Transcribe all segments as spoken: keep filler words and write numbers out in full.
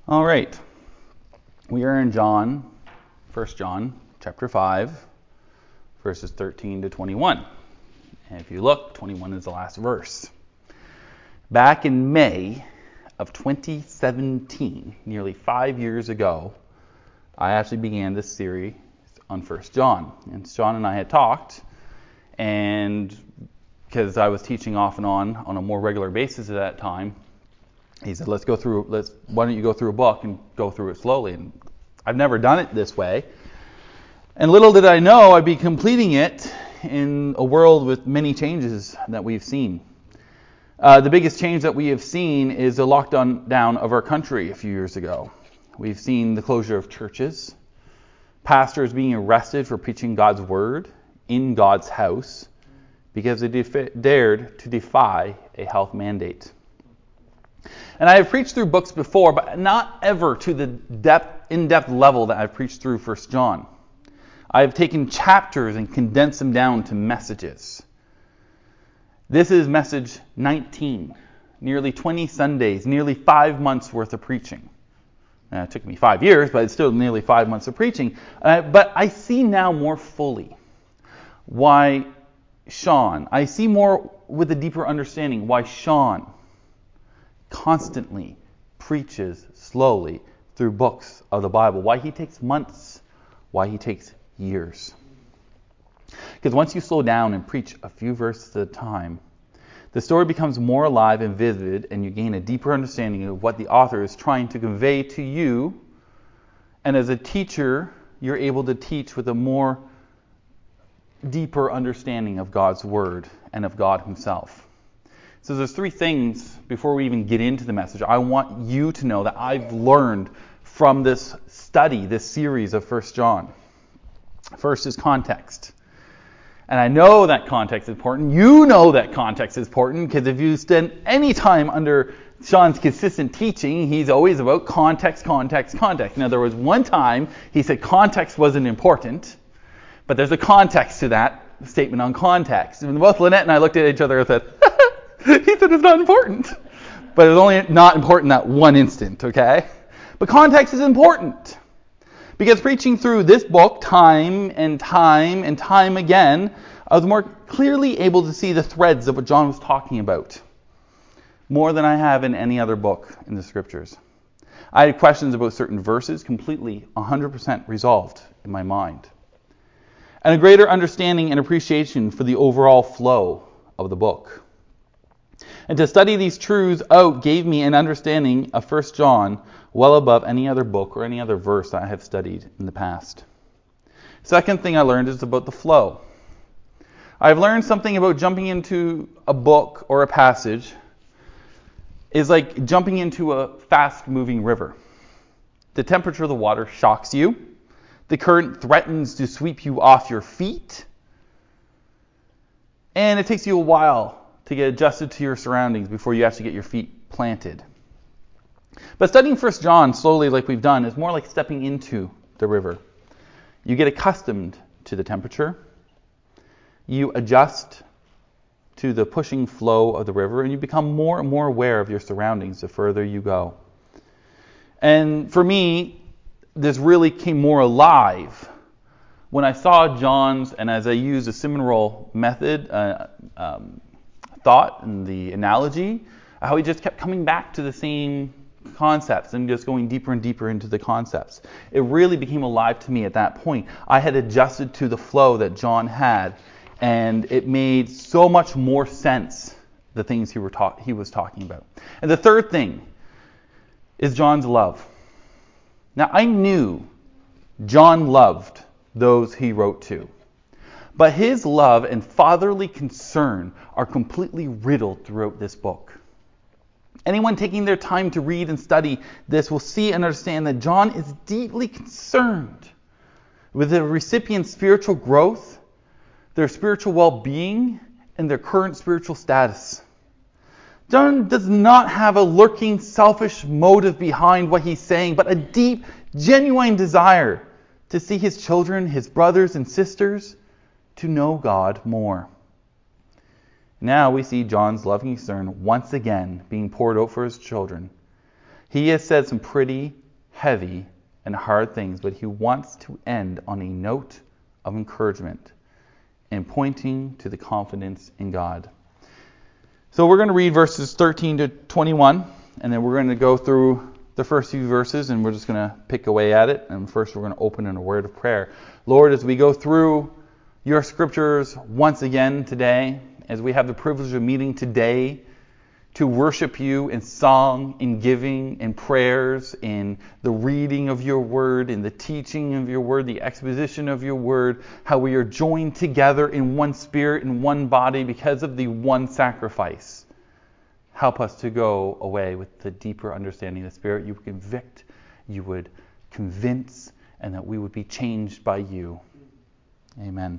All right. We are in John, First John, chapter five, verses thirteen to twenty-one. And if you look, twenty-one is the last verse. Back in May of twenty seventeen, nearly five years ago, I actually began this series on First John. And John and I had talked, and because I was teaching off and on on a more regular basis at that time, he said, let's go through, let's, why don't you go through a book and go through it slowly? And I've never done it this way. And little did I know I'd be completing it in a world with many changes that we've seen. Uh, the biggest change that we have seen is the lockdown down of our country a few years ago. We've seen the closure of churches, pastors being arrested for preaching God's word in God's house because they def- dared to defy a health mandate. And I have preached through books before, but not ever to the depth, in-depth level that I've preached through First John. I have taken chapters and condensed them down to messages. This is message nineteen, nearly twenty Sundays, nearly five months worth of preaching. Now, it took me five years, but it's still nearly five months of preaching. Uh, but I see now more fully why Sean, I see more with a deeper understanding why Sean constantly preaches slowly through books of the Bible. Why he takes months, why he takes years. Because once you slow down and preach a few verses at a time, the story becomes more alive and vivid, and you gain a deeper understanding of what the author is trying to convey to you. And as a teacher, you're able to teach with a more deeper understanding of God's Word and of God Himself. So there's three things before we even get into the message I want you to know that I've learned from this study, this series of First John. First is context. And I know that context is important. You know that context is important because if you spend any time under Sean's consistent teaching, he's always about context, context, context. Now, there was one time he said context wasn't important, but there's a context to that statement on context. And both Lynette and I looked at each other and said, he said it's not important. But it's only not important that one instant, okay? But context is important. Because preaching through this book time and time and time again, I was more clearly able to see the threads of what John was talking about. More than I have in any other book in the Scriptures. I had questions about certain verses completely one hundred percent resolved in my mind. And a greater understanding and appreciation for the overall flow of the book. And to study these truths out gave me an understanding of First John well above any other book or any other verse that I have studied in the past. Second thing I learned is about the flow. I've learned something about jumping into a book or a passage is like jumping into a fast-moving river. The temperature of the water shocks you. The current threatens to sweep you off your feet. And it takes you a while to get adjusted to your surroundings before you actually get your feet planted. But studying First John slowly like we've done is more like stepping into the river. You get accustomed to the temperature. You adjust to the pushing flow of the river, and you become more and more aware of your surroundings the further you go. And for me, this really came more alive when I saw John's, and as I used a Simonroll method, uh, um, thought and the analogy, how he just kept coming back to the same concepts and just going deeper and deeper into the concepts. It really became alive to me at that point. I had adjusted to the flow that John had, and it made so much more sense, the things he, were ta- he was talking about. And the third thing is John's love. Now, I knew John loved those he wrote to. But his love and fatherly concern are completely riddled throughout this book. Anyone taking their time to read and study this will see and understand that John is deeply concerned with the recipient's spiritual growth, their spiritual well-being, and their current spiritual status. John does not have a lurking, selfish motive behind what he's saying, but a deep, genuine desire to see his children, his brothers and sisters, to know God more. Now we see John's loving concern once again being poured out for his children. He has said some pretty heavy and hard things, but he wants to end on a note of encouragement and pointing to the confidence in God. So we're going to read verses thirteen to twenty-one, and then we're going to go through the first few verses, and we're just going to pick away at it. And first we're going to open in a word of prayer. Lord, as we go through your scriptures once again today, as we have the privilege of meeting today to worship you in song, in giving, in prayers, in the reading of your word, in the teaching of your word, the exposition of your word, how we are joined together in one spirit, in one body because of the one sacrifice. Help us to go away with the deeper understanding of the Spirit. You would convict, you would convince, and that we would be changed by you. Amen.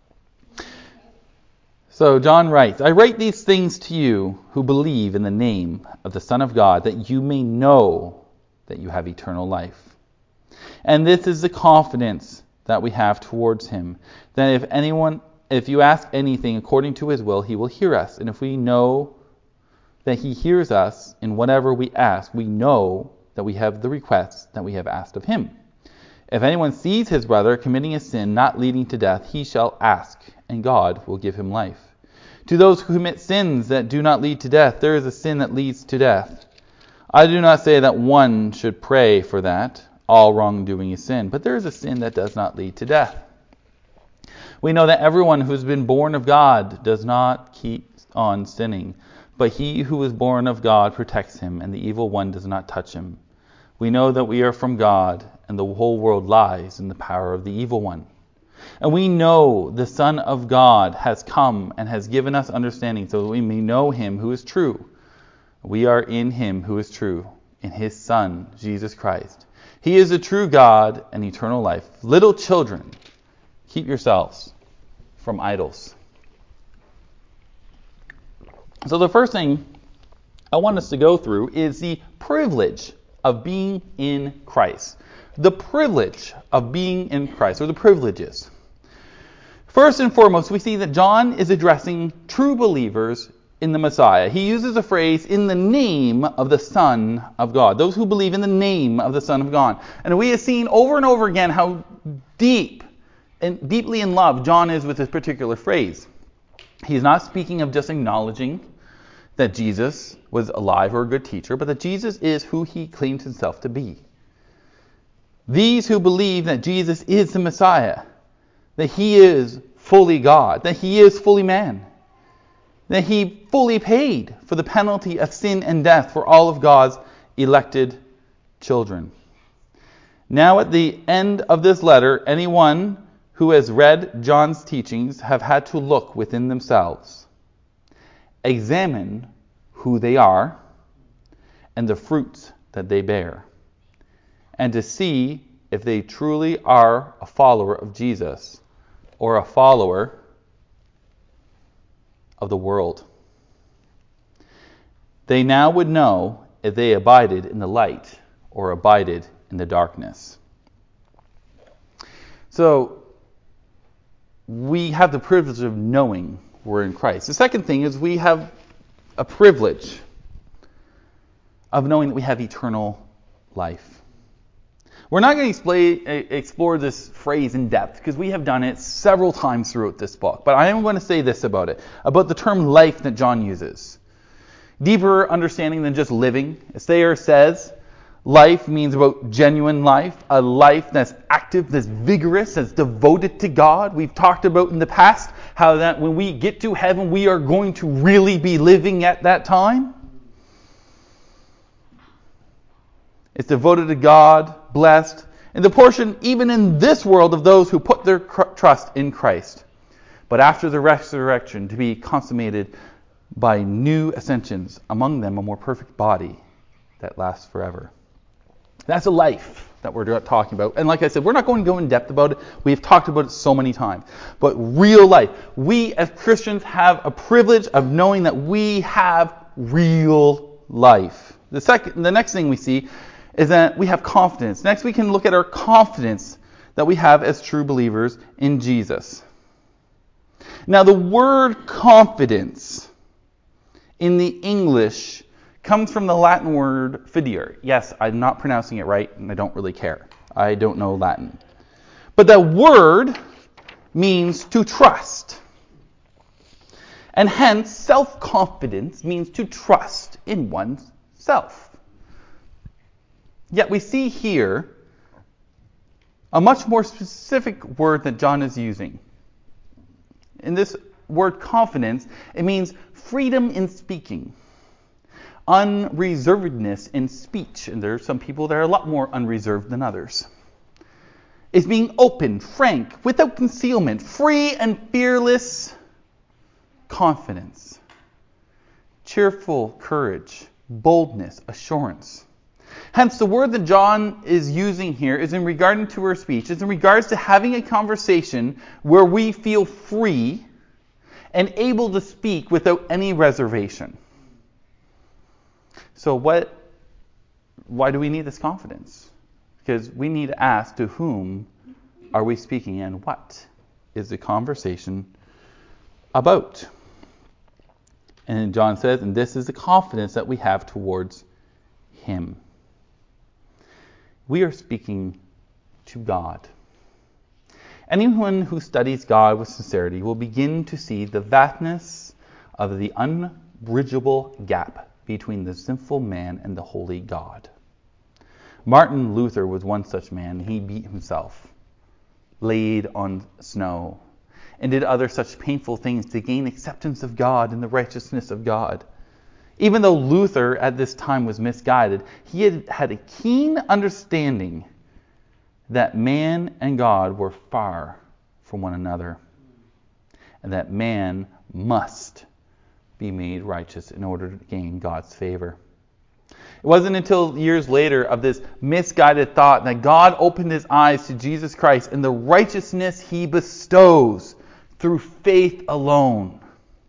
So John writes, I write these things to you who believe in the name of the Son of God, that you may know that you have eternal life. And this is the confidence that we have towards him, that if anyone, if you ask anything according to his will, he will hear us. And if we know that he hears us in whatever we ask, we know that we have the requests that we have asked of him. If anyone sees his brother committing a sin not leading to death, he shall ask, and God will give him life. To those who commit sins that do not lead to death, there is a sin that leads to death. I do not say that one should pray for that. All wrongdoing is sin. But there is a sin that does not lead to death. We know that everyone who has been born of God does not keep on sinning. But he who is born of God protects him, and the evil one does not touch him. We know that we are from God, and the whole world lies in the power of the evil one. And we know the Son of God has come and has given us understanding so that we may know him who is true. We are in him who is true, in his Son, Jesus Christ. He is the true God and eternal life. Little children, keep yourselves from idols. So the first thing I want us to go through is the privilege of being in Christ. The privilege of being in Christ, or the privileges. First and foremost, we see that John is addressing true believers in the Messiah. He uses the phrase, in the name of the Son of God. Those who believe in the name of the Son of God. And we have seen over and over again how deep and deeply in love John is with this particular phrase. He's not speaking of just acknowledging that Jesus was alive or a good teacher, but that Jesus is who he claims himself to be. These who believe that Jesus is the Messiah, that he is fully God, that he is fully man, that he fully paid for the penalty of sin and death for all of God's elected children. Now at the end of this letter, anyone who has read John's teachings have had to look within themselves, examine who they are and the fruits that they bear, and to see if they truly are a follower of Jesus or a follower of the world. They now would know if they abided in the light or abided in the darkness. So, we have the privilege of knowing we're in Christ. The second thing is we have a privilege of knowing that we have eternal life. We're not going to explain, explore this phrase in depth because we have done it several times throughout this book. But I am going to say this about it, about the term life that John uses. Deeper understanding than just living. As Thayer says, life means about genuine life, a life that's active, that's vigorous, that's devoted to God. We've talked about in the past how that when we get to heaven, we are going to really be living at that time. It's devoted to God, blessed, and the portion even in this world of those who put their cr- trust in Christ. But after the resurrection, to be consummated by new ascensions, among them a more perfect body that lasts forever. That's a life that we're talking about. And like I said, we're not going to go in depth about it. We've talked about it so many times. But real life. We as Christians have a privilege of knowing that we have real life. The second, the next thing we see is that we have confidence. Next, we can look at our confidence that we have as true believers in Jesus. Now, the word confidence in the English comes from the Latin word fidere. Yes, I'm not pronouncing it right, and I don't really care. I don't know Latin. But that word means to trust. And hence, self-confidence means to trust in oneself. Yet we see here a much more specific word that John is using. In this word confidence, it means freedom in speaking, unreservedness in speech. And there are some people that are a lot more unreserved than others. It's being open, frank, without concealment, free and fearless confidence, cheerful courage, boldness, assurance. Hence, the word that John is using here is in regard to our speech. It's in regards to having a conversation where we feel free and able to speak without any reservation. So what? Why do we need this confidence? Because we need to ask, to whom are we speaking and what is the conversation about? And John says, and this is the confidence that we have towards him. We are speaking to God. Anyone who studies God with sincerity will begin to see the vastness of the unbridgeable gap between the sinful man and the holy God. Martin Luther was one such man. He beat himself, laid on snow, and did other such painful things to gain acceptance of God and the righteousness of God. Even though Luther at this time was misguided, he had had a keen understanding that man and God were far from one another, and that man must be made righteous in order to gain God's favor. It wasn't until years later of this misguided thought that God opened his eyes to Jesus Christ and the righteousness he bestows through faith alone,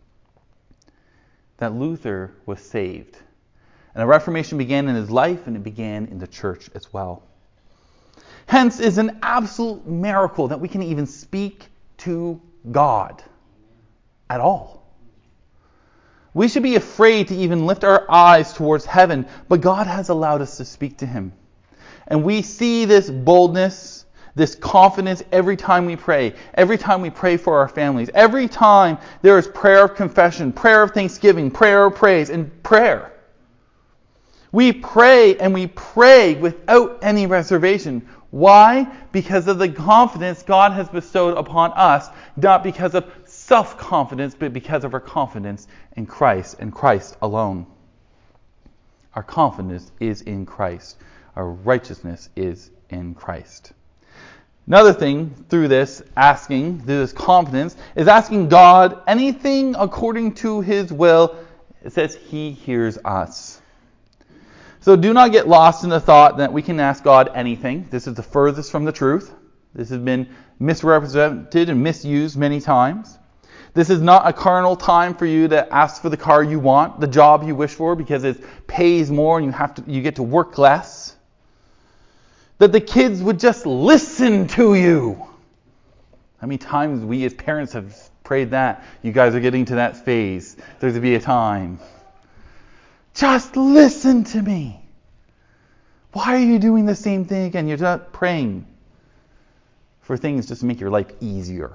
that Luther was saved. And a reformation began in his life, and it began in the church as well. Hence, it's an absolute miracle that we can even speak to God at all. We should be afraid to even lift our eyes towards heaven, but God has allowed us to speak to him. And we see this boldness, this confidence every time we pray, every time we pray for our families, every time there is prayer of confession, prayer of thanksgiving, prayer of praise, and prayer. We pray and we pray without any reservation. Why? Because of the confidence God has bestowed upon us, not because of self-confidence, but because of our confidence in Christ and Christ alone. Our confidence is in Christ. Our righteousness is in Christ. Another thing through this asking, through this confidence, is asking God anything according to his will. It says he hears us. So do not get lost in the thought that we can ask God anything. This is the furthest from the truth. This has been misrepresented and misused many times. This is not a carnal time for you to ask for the car you want, the job you wish for, because it pays more and you have to you get to work less. That the kids would just listen to you. How many times we as parents have prayed that? You guys are getting to that phase. There's to be a time. Just listen to me. Why are you doing the same thing again? You're not praying for things just to make your life easier.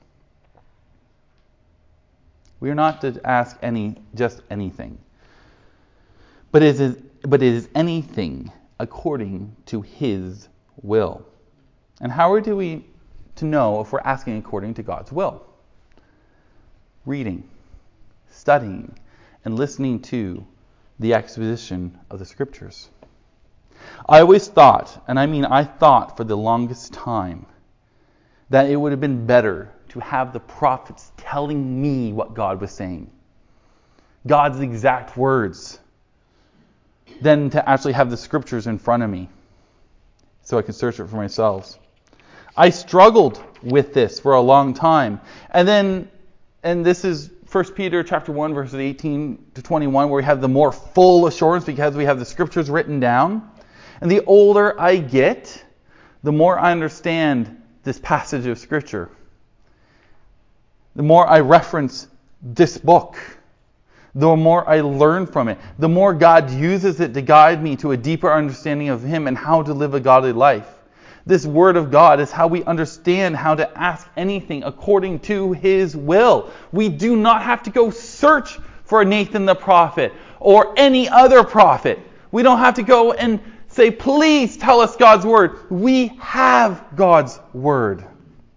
We are not to ask any, just anything. But it is, but it is anything according to his will. And how are we to know if we're asking according to God's will? Reading, studying, and listening to the exposition of the Scriptures. I always thought, and I mean I thought for the longest time, that it would have been better to have the prophets telling me what God was saying, God's exact words, than to actually have the Scriptures in front of me so I could search it for myself. I struggled with this for a long time. And then, and this is First Peter chapter one, verses eighteen to twenty-one, where we have the more full assurance because we have the Scriptures written down. And the older I get, the more I understand this passage of Scripture. The more I reference this book, the more I learn from it, the more God uses it to guide me to a deeper understanding of Him and how to live a godly life. This Word of God is how we understand how to ask anything according to His will. We do not have to go search for Nathan the prophet or any other prophet. We don't have to go and say, please tell us God's Word. We have God's Word.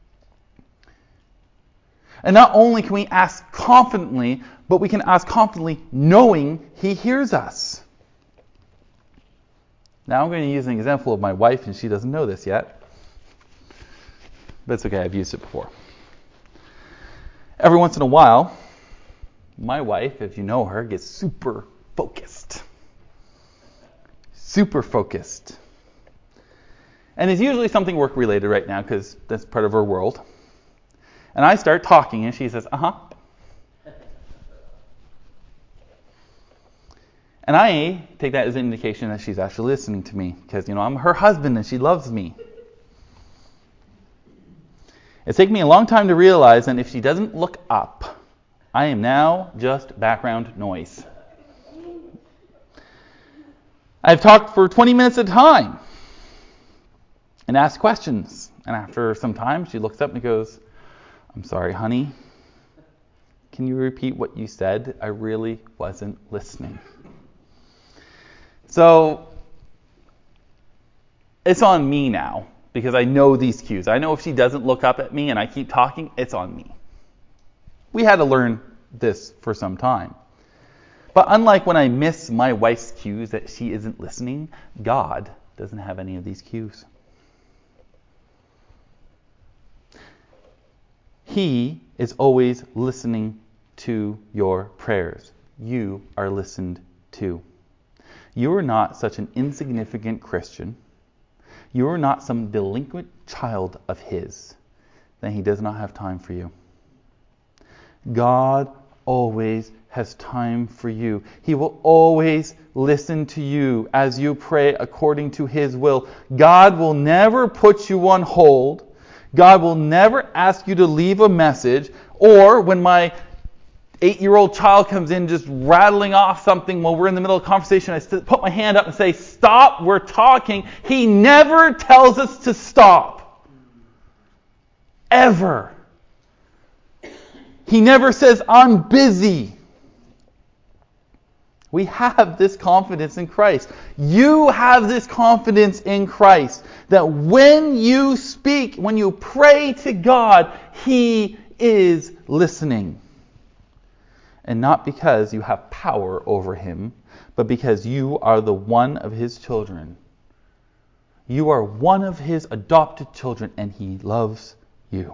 And not only can we ask confidently, but we can ask confidently knowing He hears us. Now I'm going to use an example of my wife, and she doesn't know this yet. But it's okay, I've used it before. Every once in a while, my wife, if you know her, gets super focused. Super focused. And it's usually something work-related right now, because that's part of her world. And I start talking, and she says, uh-huh. And I take that as an indication that she's actually listening to me, because, you know, I'm her husband and she loves me. It's taken me a long time to realize that if she doesn't look up, I am now just background noise. I've talked for twenty minutes at a time and asked questions. And after some time, she looks up and goes, I'm sorry, honey. Can you repeat what you said? I really wasn't listening. So, it's on me now, because I know these cues. I know if she doesn't look up at me and I keep talking, it's on me. We had to learn this for some time. But unlike when I miss my wife's cues that she isn't listening, God doesn't have any of these cues. He is always listening to your prayers. You are listened to. You are not such an insignificant Christian. You are not some delinquent child of His that He does not have time for you. God always has time for you. He will always listen to you as you pray according to His will. God will never put you on hold. God will never ask you to leave a message, or when my eight-year-old child comes in just rattling off something while we're in the middle of a conversation, I put my hand up and say, stop, we're talking. He never tells us to stop. Ever. He never says, I'm busy. We have this confidence in Christ. You have this confidence in Christ that when you speak, when you pray to God, He is listening. And not because you have power over Him, but because you are the one of His children. You are one of His adopted children, and He loves you.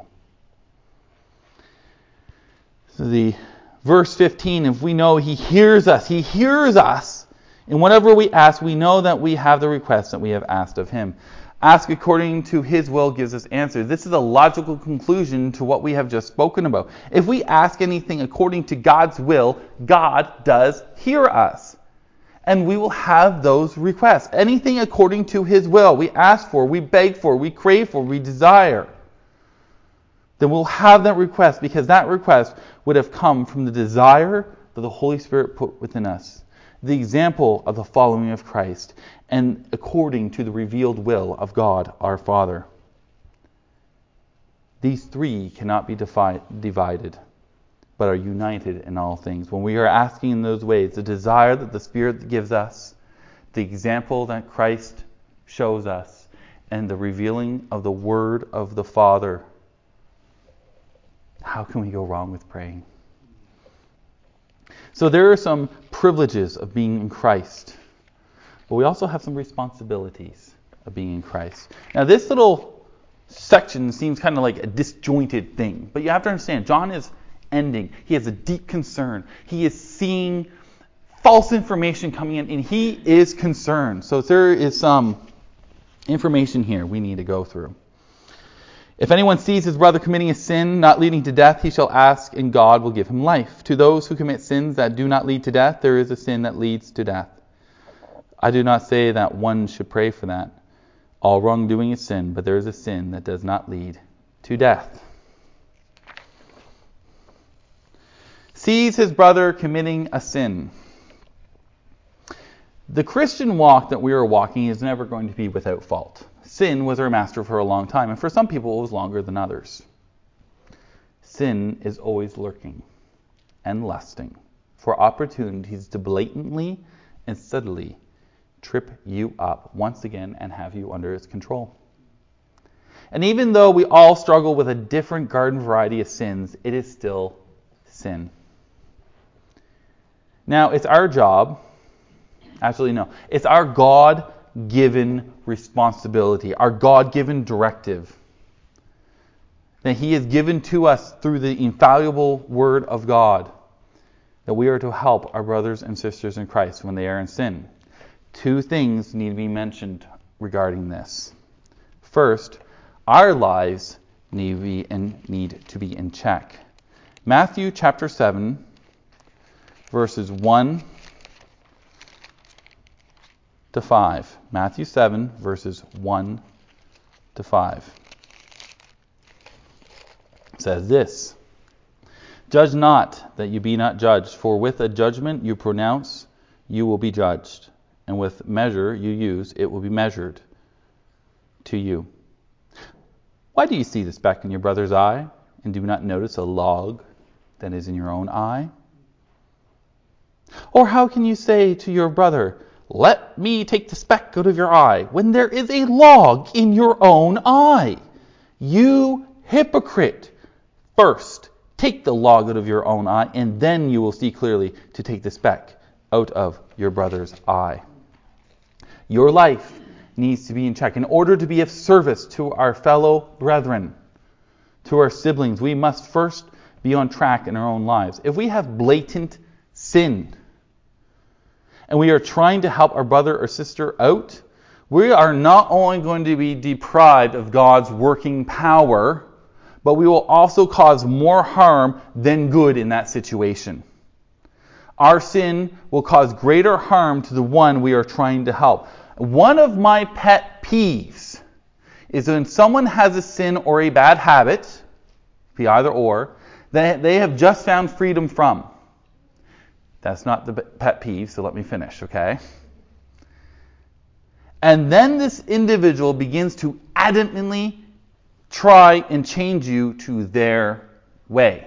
So the verse fifteen, if we know He hears us, He hears us, and whatever we ask, we know that we have the request that we have asked of Him. Ask according to His will gives us answers. This is a logical conclusion to what we have just spoken about. If we ask anything according to God's will, God does hear us. And we will have those requests. Anything according to His will, we ask for, we beg for, we crave for, we desire. Then we'll have that request, because that request would have come from the desire that the Holy Spirit put within us. The example of the following of Christ, and according to the revealed will of God our Father. These three cannot be defi- divided, but are united in all things. When we are asking in those ways, the desire that the Spirit gives us, the example that Christ shows us, and the revealing of the Word of the Father, how can we go wrong with praying? So there are some privileges of being in Christ, but we also have some responsibilities of being in Christ. Now this little section seems kind of like a disjointed thing, but you have to understand, John is ending. He has a deep concern. He is seeing false information coming in, and he is concerned. So there is some information here we need to go through. If anyone sees his brother committing a sin not leading to death, he shall ask, and God will give him life. To those who commit sins that do not lead to death, there is a sin that leads to death. I do not say that one should pray for that. All wrongdoing is sin, but there is a sin that does not lead to death. sees his brother committing a sin. The Christian walk that we are walking is never going to be without fault. Sin was our master for a long time, and for some people it was longer than others. Sin is always lurking and lusting for opportunities to blatantly and subtly trip you up once again and have you under its control. And even though we all struggle with a different garden variety of sins, it is still sin. Now, it's our job, actually no, it's our God-given responsibility, our God-given directive that He has given to us through the infallible Word of God, that we are to help our brothers and sisters in Christ when they are in sin. Two things need to be mentioned regarding this. First, our lives need to be in, need to be in check. Matthew chapter seven, verses one to five. Matthew seven, verses one to five. It says this: Judge not, that you be not judged, for with a judgment you pronounce, you will be judged, and with measure you use, it will be measured to you. Why do you see the speck in your brother's eye, and do not notice a log that is in your own eye? Or how can you say to your brother, let me take the speck out of your eye, when there is a log in your own eye? You hypocrite! First, take the log out of your own eye, and then you will see clearly to take the speck out of your brother's eye. Your life needs to be in check. In order to be of service to our fellow brethren, to our siblings, we must first be on track in our own lives. If we have blatant sin, and we are trying to help our brother or sister out, we are not only going to be deprived of God's working power, but we will also cause more harm than good in that situation. Our sin will cause greater harm to the one we are trying to help. One of my pet peeves is when someone has a sin or a bad habit, be either or, that they have just found freedom from. That's not the pet peeve, so let me finish, okay? And then this individual begins to adamantly try and change you to their way.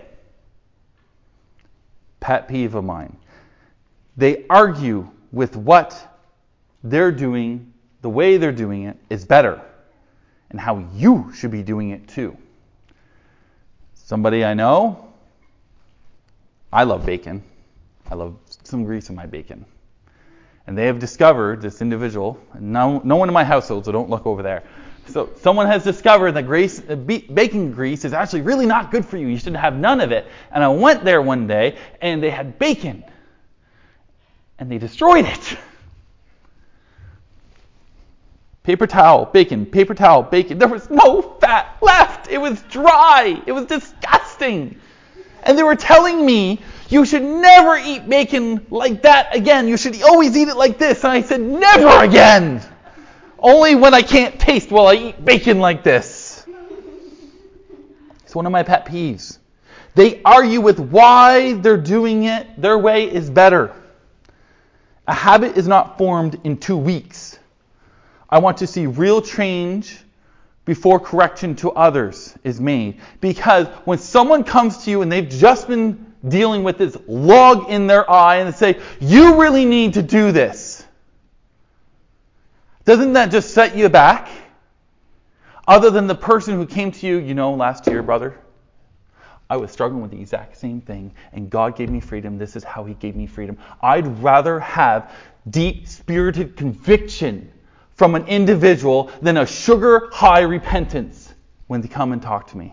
Pet peeve of mine. They argue with what they're doing, the way they're doing it is better, and how you should be doing it too. Somebody I know, I love bacon. I love some grease in my bacon. And they have discovered, this individual, and no, no one in my household, so don't look over there. So someone has discovered that grease, uh, bacon grease is actually really not good for you. You should have none of it. And I went there one day, and they had bacon. And they destroyed it. Paper towel, bacon, paper towel, bacon. There was no fat left. It was dry. It was disgusting. And they were telling me, you should never eat bacon like that again. You should always eat it like this. And I said, never again. Only when I can't taste will I eat bacon like this. It's one of my pet peeves. They argue with why they're doing it. Their way is better. A habit is not formed in two weeks. I want to see real change before correction to others is made. Because when someone comes to you and they've just been dealing with this log in their eye and they say, you really need to do this, doesn't that just set you back? Other than the person who came to you, you know, last year, brother, I was struggling with the exact same thing, and God gave me freedom. This is how He gave me freedom. I'd rather have deep-spirited conviction from an individual than a sugar-high repentance when they come and talk to me.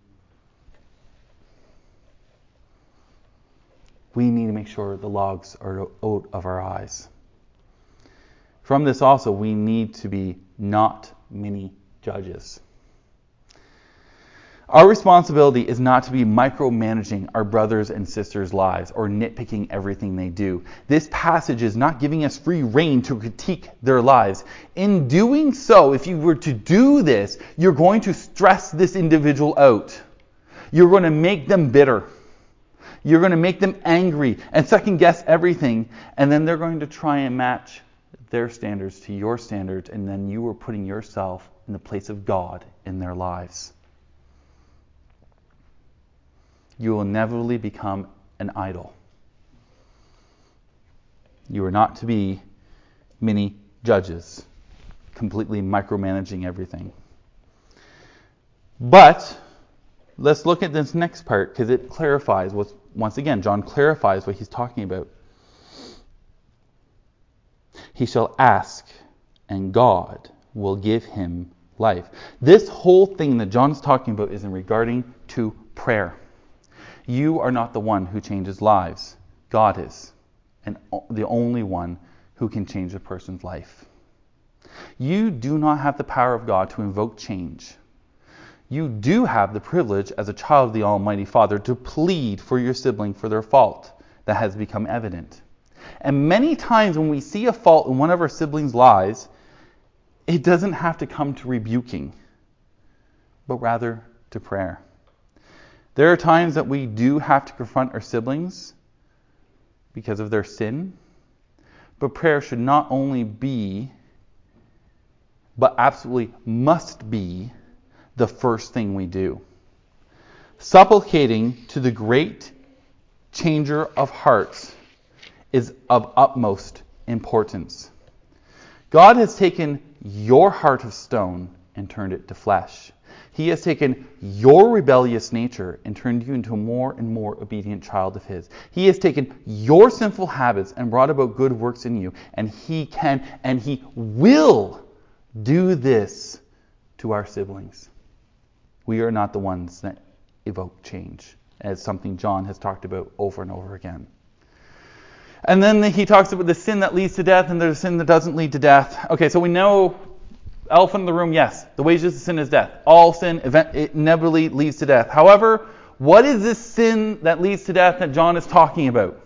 We need to make sure the logs are out of our eyes. From this also, we need to be not many judges. Our responsibility is not to be micromanaging our brothers and sisters' lives or nitpicking everything they do. This passage is not giving us free rein to critique their lives. In doing so, if you were to do this, you're going to stress this individual out. You're going to make them bitter. You're going to make them angry and second guess everything. And then they're going to try and match their standards to your standards. And then you are putting yourself in the place of God in their lives. You will inevitably become an idol. You are not to be mini judges, completely micromanaging everything. But let's look at this next part, because it clarifies what, once again, John clarifies what he's talking about. He shall ask, and God will give him life. This whole thing that John's talking about is in regarding to prayer. You are not the one who changes lives. God is, and the only one who can change a person's life. You do not have the power of God to invoke change. You do have the privilege as a child of the Almighty Father to plead for your sibling for their fault that has become evident. And many times when we see a fault in one of our siblings' lives, it doesn't have to come to rebuking, but rather to prayer. There are times that we do have to confront our siblings because of their sin, but prayer should not only be, but absolutely must be, the first thing we do. Supplicating to the great changer of hearts is of utmost importance. God has taken your heart of stone and turned it to flesh. He has taken your rebellious nature and turned you into a more and more obedient child of His. He has taken your sinful habits and brought about good works in you, and He can and He will do this to our siblings. We are not the ones that evoke change, as something John has talked about over and over again. And then he talks about the sin that leads to death and the sin that doesn't lead to death. Okay, so we know, elephant in the room, yes, the wages of sin is death. All sin event, it inevitably leads to death. However, what is this sin that leads to death that John is talking about?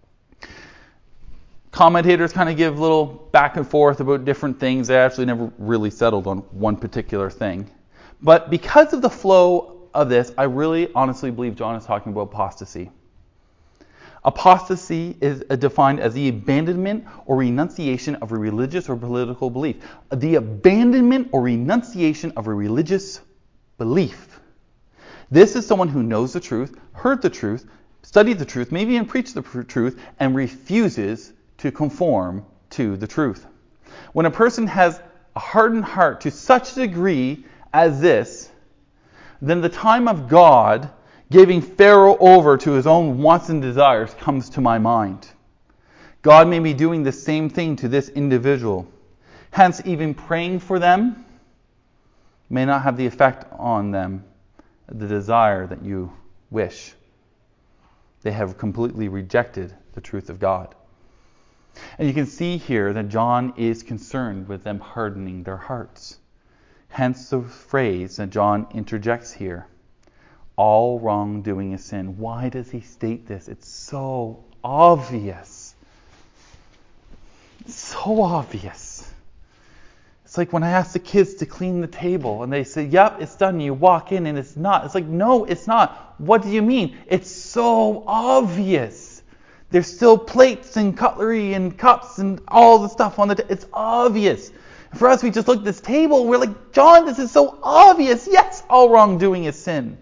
Commentators kind of give a little back and forth about different things. They actually never really settled on one particular thing. But because of the flow of this, I really honestly believe John is talking about apostasy. Apostasy is defined as the abandonment or renunciation of a religious or political belief. The abandonment or renunciation of a religious belief. This is someone who knows the truth, heard the truth, studied the truth, maybe even preached the truth, and refuses to conform to the truth. When a person has a hardened heart to such a degree as this, then the time of God giving Pharaoh over to his own wants and desires comes to my mind. God may be doing the same thing to this individual. Hence, even praying for them may not have the effect on them, the desire that you wish. They have completely rejected the truth of God. And you can see here that John is concerned with them hardening their hearts. Hence the phrase that John interjects here. All wrongdoing is sin. Why does he state this? It's so obvious. It's so obvious. It's like when I ask the kids to clean the table and they say, yep, it's done. You walk in and it's not. It's like, no, it's not. What do you mean? It's so obvious. There's still plates and cutlery and cups and all the stuff on the table. It's obvious. For us, we just look at this table and we're like, John, this is so obvious. Yes, all wrongdoing is sin.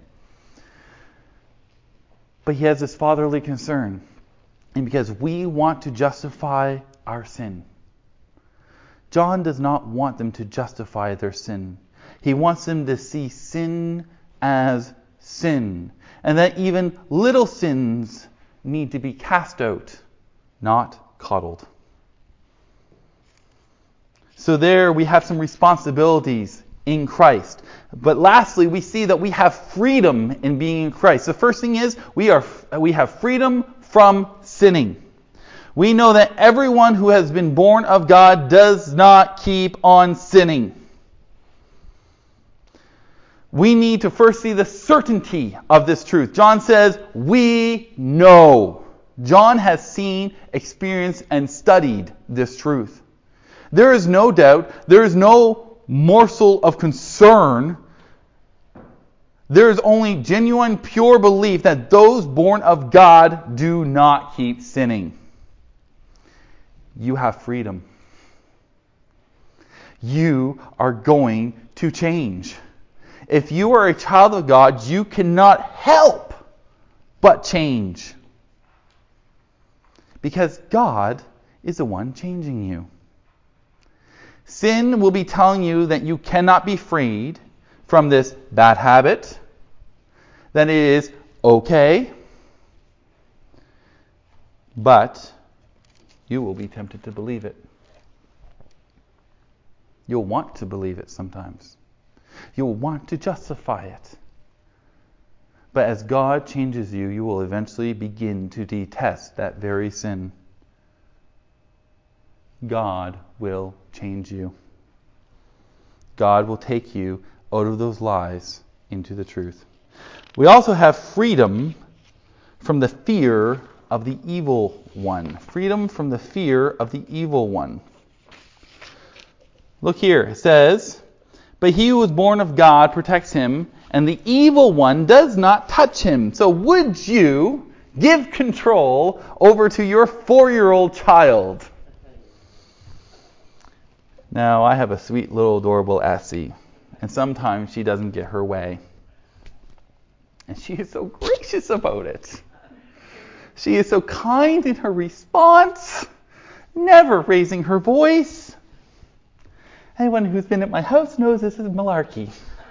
But he has this fatherly concern. And because we want to justify our sin. John does not want them to justify their sin. He wants them to see sin as sin. And that even little sins need to be cast out, not coddled. So there we have some responsibilities in Christ. But lastly, we see that we have freedom in being in Christ. The first thing is we are we have freedom from sinning. We know that everyone who has been born of God does not keep on sinning. We need to first see the certainty of this truth. John says, we know. John has seen, experienced, and studied this truth. There is no doubt, there is no morsel of concern There is only genuine, pure belief that those born of God do not keep sinning. You have freedom. You are going to change. If you are a child of God, you cannot help but change. Because God is the one changing you. Sin will be telling you that you cannot be freed from this bad habit, that it is okay, but you will be tempted to believe it. You'll want to believe it sometimes. You'll want to justify it. But as God changes you, you will eventually begin to detest that very sin. God will change you. God will take you out of those lies into the truth. We also have freedom from the fear of the evil one. Freedom from the fear of the evil one. Look here. It says, "But he who is born of God protects him, and the evil one does not touch him." So would you give control over to your four-year-old child? Now, I have a sweet little adorable Essie, and sometimes she doesn't get her way. And she is so gracious about it. She is so kind in her response, never raising her voice. Anyone who's been at my house knows this is malarkey.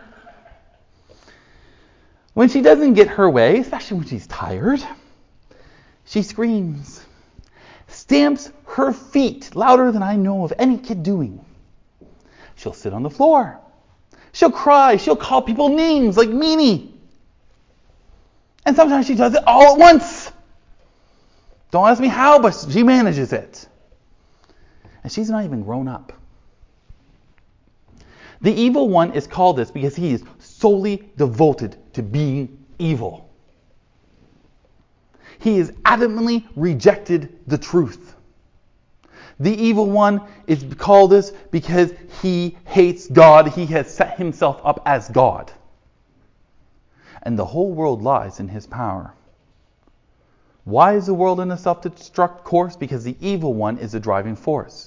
When she doesn't get her way, especially when she's tired, she screams, stamps her feet louder than I know of any kid doing. She'll sit on the floor. She'll cry. She'll call people names like meanie. And sometimes she does it all at once. Don't ask me how, but she manages it. And she's not even grown up. The evil one is called this because he is solely devoted to being evil. He has adamantly rejected the truth. The evil one is called this because he hates God. He has set himself up as God. And the whole world lies in his power. Why is the world in a self-destruct course? Because the evil one is the driving force.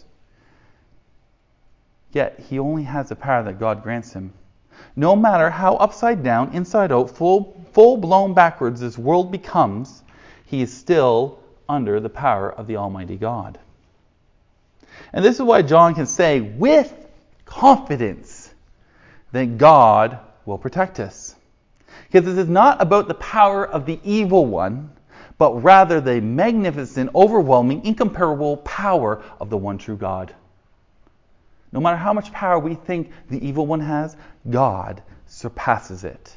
Yet he only has the power that God grants him. No matter how upside down, inside out, full, full blown backwards this world becomes, he is still under the power of the Almighty God. And this is why John can say with confidence that God will protect us. Because this is not about the power of the evil one, but rather the magnificent, overwhelming, incomparable power of the one true God. No matter how much power we think the evil one has, God surpasses it.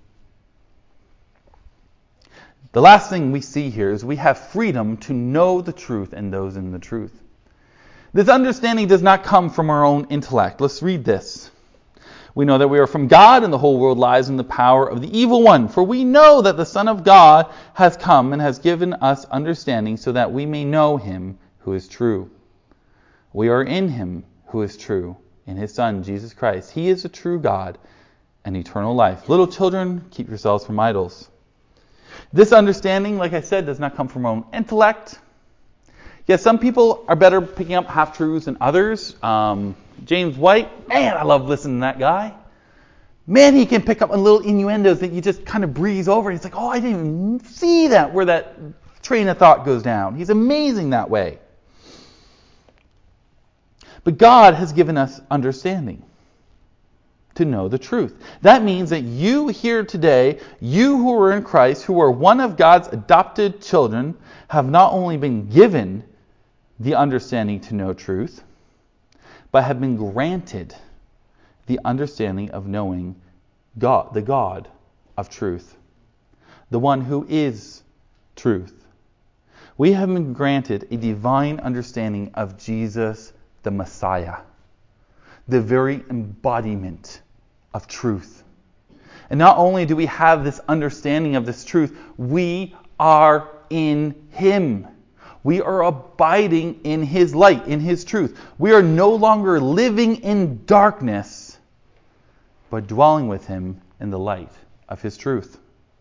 The last thing we see here is we have freedom to know the truth and those in the truth. This understanding does not come from our own intellect. Let's read this. We know that we are from God, and the whole world lies in the power of the evil one. For we know that the Son of God has come and has given us understanding so that we may know him who is true. We are in him who is true, in his Son, Jesus Christ. He is the true God and eternal life. Little children, keep yourselves from idols. This understanding, like I said, does not come from our own intellect. Yes, some people are better picking up half-truths than others. Um, James White, man, I love listening to that guy. Man, he can pick up on little innuendos that you just kind of breeze over. He's like, oh, I didn't even see that, where that train of thought goes down. He's amazing that way. But God has given us understanding to know the truth. That means that you here today, you who are in Christ, who are one of God's adopted children, have not only been given the understanding to know truth, but have been granted the understanding of knowing God, the God of truth, the one who is truth. We have been granted a divine understanding of Jesus the Messiah, the very embodiment of truth. And not only do we have this understanding of this truth, we are in him. We are abiding in his light, in his truth. We are no longer living in darkness, but dwelling with him in the light of His truth.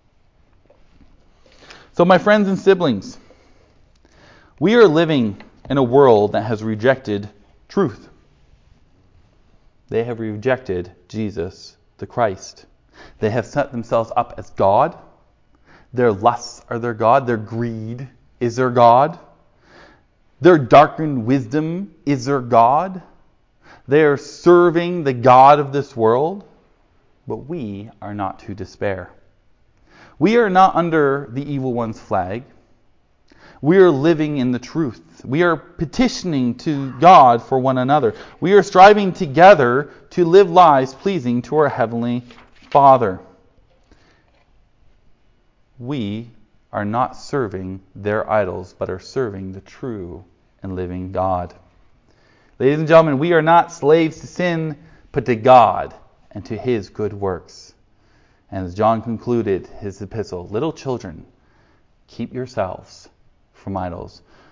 So my friends and siblings, we are living in a world that has rejected truth. They have rejected Jesus the Christ. They have set themselves up as God. Their lusts are their God. Their greed is their God. Their darkened wisdom is their God. They are serving the God of this world. But we are not to despair. We are not under the evil one's flag. We are living in the truth. We are petitioning to God for one another. We are striving together to live lives pleasing to our Heavenly Father. We are not serving their idols, but are serving the true and living God. Ladies and gentlemen, we are not slaves to sin, but to God and to His good works. And as John concluded his epistle, little children, keep yourselves from idols.